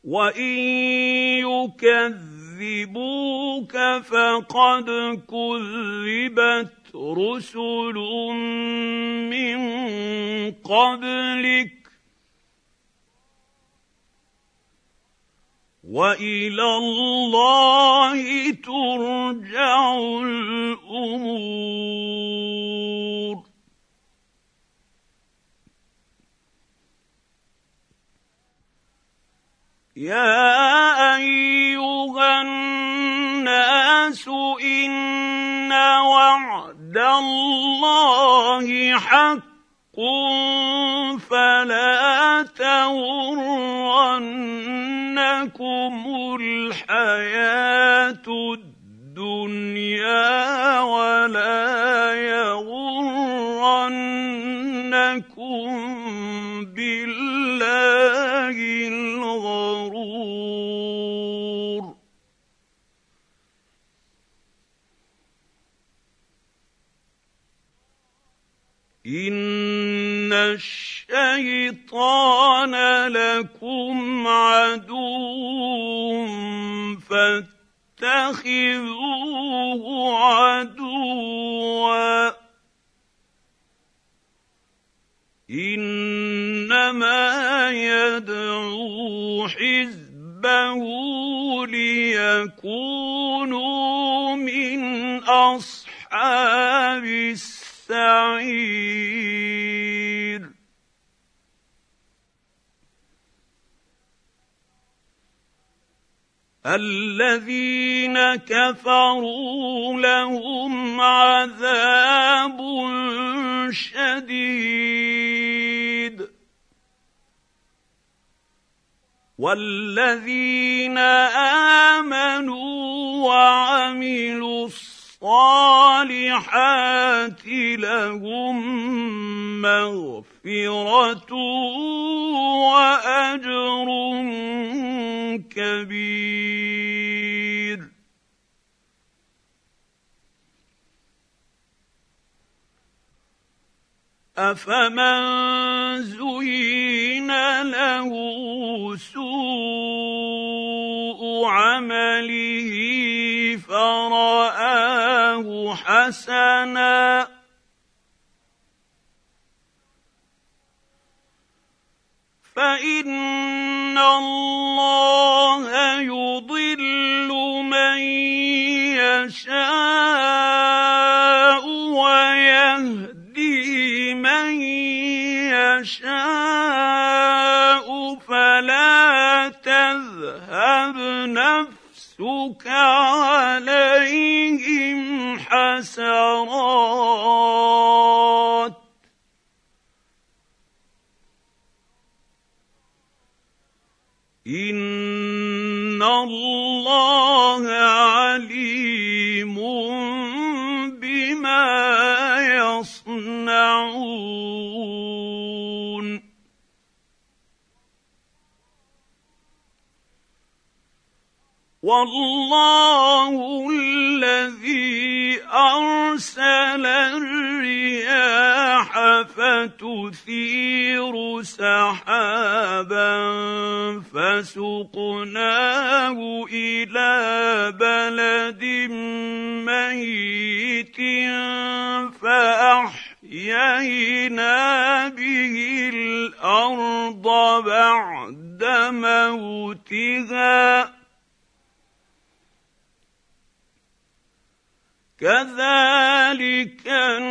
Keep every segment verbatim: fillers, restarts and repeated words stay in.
وَإِن يُكَذِّبُوكَ فَقَدْ كُذِّبَتْ رُسُلٌ مِّن قَبْلِكَ وَإِلَى اللَّهِ تُرْجَعُ الْأُمُورُ. يَا أَيُّهَا النَّاسُ إِنَّ وَعْدَ اللَّهِ حَقٌّ فَلَا تَغُرَّنَّكُمُ الْحَيَاةُ الدُّنْيَا وَلَا يَغُرَّنَّكُم بِاللَّهِ الْغَرُورُ. إِنَّ الشَّيْطَانَ لَكُمْ عَدُوٌّ فَاتَّخِذُوهُ عَدُوًّا ۚ إِنَّمَا يَدْعُو حِزْبَهُ لِيَكُونُوا مِنْ أَصْحَابِ السَّعِيرِ. الَّذِينَ كَفَرُوا لَهُمْ عَذَابٌ شَدِيدٌ وَالَّذِينَ آمَنُوا وَعَمِلُوا الصَّالِحَاتِ لَهُم مَّغْفِرَةٌ وَأَجْرٌ كَبِيرٌ. أَفَمَن زُيِّنَ لَهُ سُوءُ عَمَلِهِ فَرَآهُ حَسَنًا فَإِنَّ اللَّهَ يُضِلُّ مَن يَشَاءُ وَيَهْدِي مَن يَشَاءُ فَلَا تَذْهَبْ نَفْسُكَ عَلَيْهِمْ حَسَرَاتٍ ۚ إِنَّ اللَّهَ عَلِيمٌ بِمَا يَصْنَعُونَ. وَاللَّهُ الَّذِي أَرْسَلَ الرِّيَاحَ فَتُثِيرُ سَحَابًا فَسُقْنَاهُ إِلَىٰ بَلَدٍ مَّيِّتٍ فَأَحْيَيْنَا بِهِ الْأَرْضَ بَعْدَ مَوْتِهَا ۚ كَذَٰلِكَ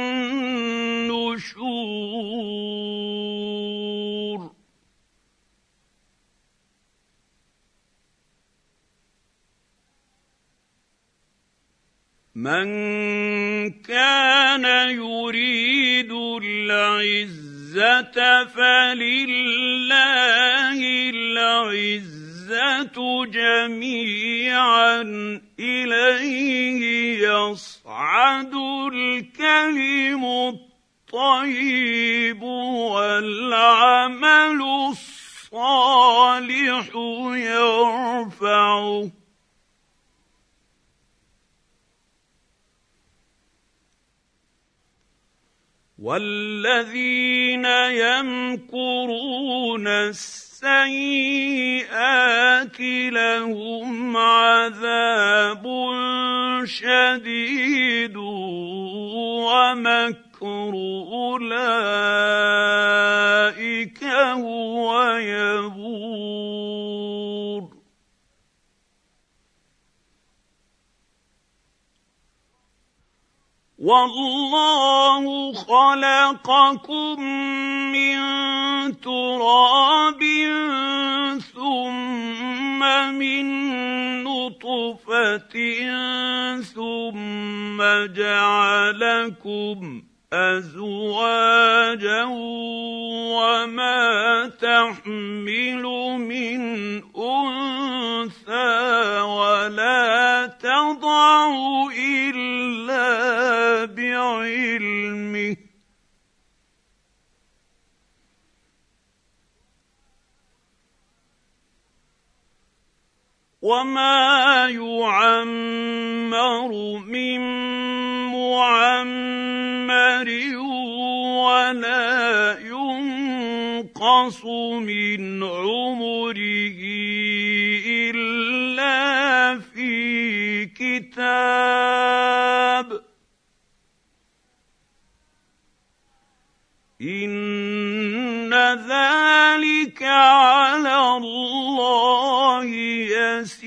النُّشُورُ. مَن كَانَ يُرِيدُ الْعِزَّةَ فَلِلَّهِ الْعِزَّةُ جَمِيعًا ۚ إِلَيْهِ يَصْعَدُ الْكَلِمُ الطَّيِّبُ وَالْعَمَلُ الصَّالِحُ يَرْفَعُهُ ۚ وَالَّذِينَ يَمْكُرُونَ السيئات لهم عذاب شديد ومكر أولئك هو يبور والله خلقكم من تراب ثم من نطفة ثم جعلكم أزواجا وما تحمل من أنثى ولا تضع إلا بعلمه وما يعمر من معمر ولا ينقص من عمره إلا في كتاب إن ذلك على الله يسير